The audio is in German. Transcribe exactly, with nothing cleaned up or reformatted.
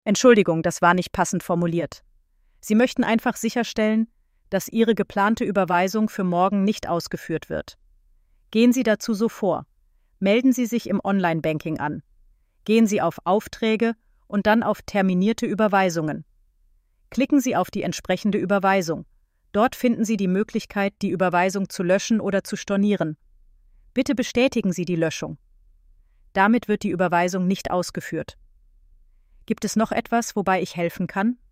Entschuldigung, das war nicht passend formuliert. Sie möchten einfach sicherstellen, dass Ihre geplante Überweisung für morgen nicht ausgeführt wird. Gehen Sie dazu so vor. Melden Sie sich im Online-Banking an. Gehen Sie auf Aufträge und dann auf Terminierte Überweisungen. Klicken Sie auf die entsprechende Überweisung. Dort finden Sie die Möglichkeit, die Überweisung zu löschen oder zu stornieren. Bitte bestätigen Sie die Löschung. Damit wird die Überweisung nicht ausgeführt. Gibt es noch etwas, wobei ich helfen kann?